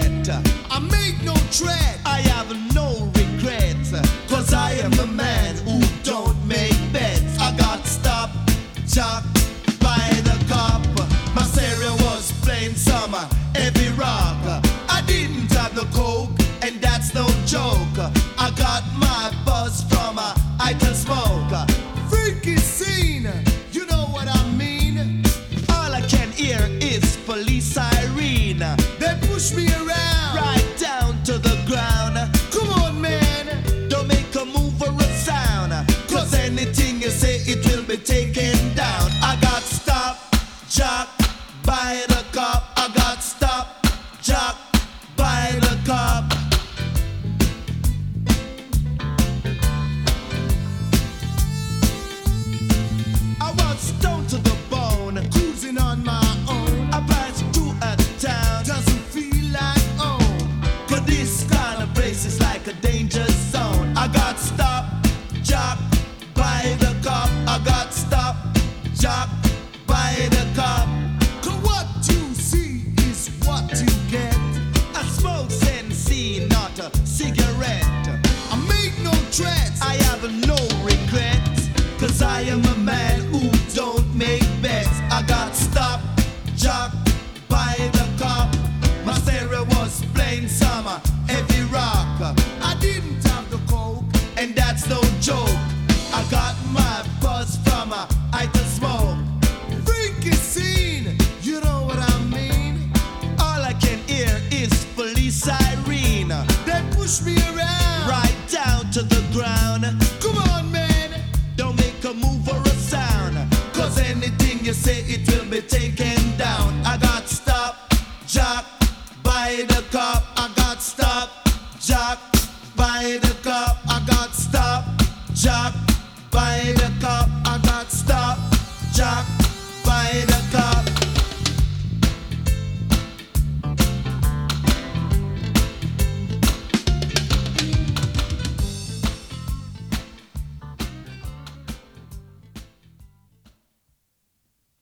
get. I make no threat, I have no regrets. Cause I am a man who don't make bets. I got stopped, chopped by the cop. My stereo was playing some heavy rock. I didn't have no coke, and that's no joke. I got my buzz from idle smoke. Freaky scene, you know what I mean? All I can hear is police siren. They push me around, right down to the ground. Come on, man, don't make a move or a sound. Cause anything you say, it will be taken down. I got stopped, jocked by the cop. I got stopped, jocked by the cop. I was stoned to the bone, cruising on my own. I passed through a town, doesn't feel like home. Cause this kind of place is like a danger zone. I got stopped, jocked by the cop. I got stopped, jocked by the cop. Cause what you see is what you get. I smoke Sensi, not a cigarette. I make no threats, I have no regrets. Cause I am a man who don't make bets. I got stopped, jocked by the cop. My stereo was playing some heavy rock. I didn't have the coke, and that's no joke. I got my buzz from idle smoke. Freaky scene, you know what I mean? All I can hear is police siren. They push me around, right down to the ground. Come on, man, don't make a move or a sound. Cause anything you say, it will be taken down. I got stopped, jocked by the cop. I got stopped, jocked by the cop. I got stopped, jocked by the cop. I got stopped, jocked